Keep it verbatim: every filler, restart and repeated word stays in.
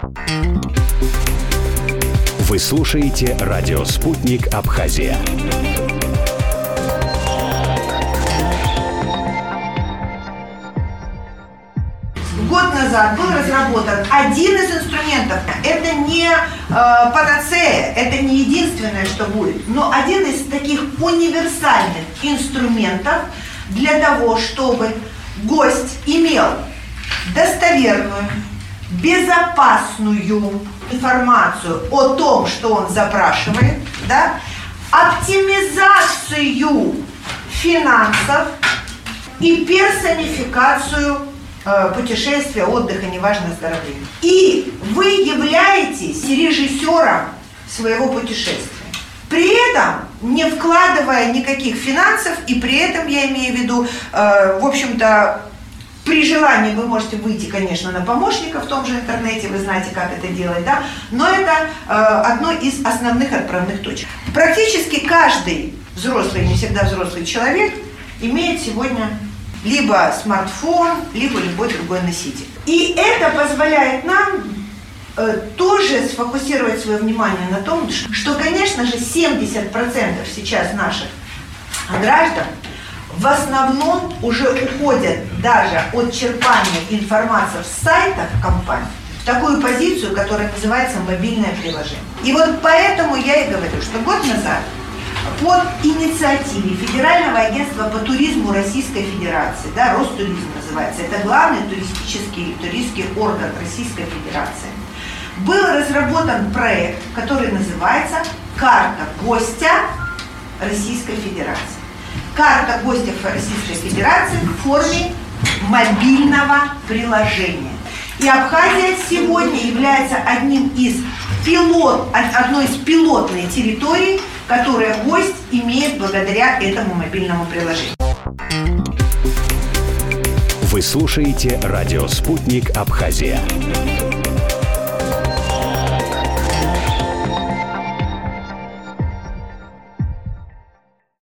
Вы слушаете радио «Спутник Абхазия». Год назад был разработан один из инструментов. Это не э, панацея, это не единственное, что будет, но один из таких универсальных инструментов для того, чтобы гость имел достоверную, безопасную информацию о том, что он запрашивает, да, оптимизацию финансов и персонификацию э, путешествия, отдыха, неважно, здоровья. И вы являетесь режиссером своего путешествия. При этом не вкладывая никаких финансов, и при этом я имею в виду, э, в общем-то, при желании вы можете выйти, конечно, на помощника в том же интернете, вы знаете, как это делать, да, но это э, одно из основных отправных точек. Практически каждый взрослый, не всегда взрослый человек имеет сегодня либо смартфон, либо любой другой носитель. И это позволяет нам э, тоже сфокусировать свое внимание на том, что, конечно же, семьдесят процентов сейчас наших граждан в основном уже уходят даже от черпания информации в сайтах компаний в такую позицию, которая называется мобильное приложение. И вот поэтому я и говорю, что год назад под инициативой Федерального агентства по туризму Российской Федерации, да, Ростуризм называется, это главный туристический туристский орган Российской Федерации, был разработан проект, который называется «Карта гостя Российской Федерации». Карта гостя Российской Федерации в форме мобильного приложения. И Абхазия сегодня является одним из пилот, одной из пилотных территорий, которые гость имеет благодаря этому мобильному приложению. Вы слушаете радио «Спутник Абхазия».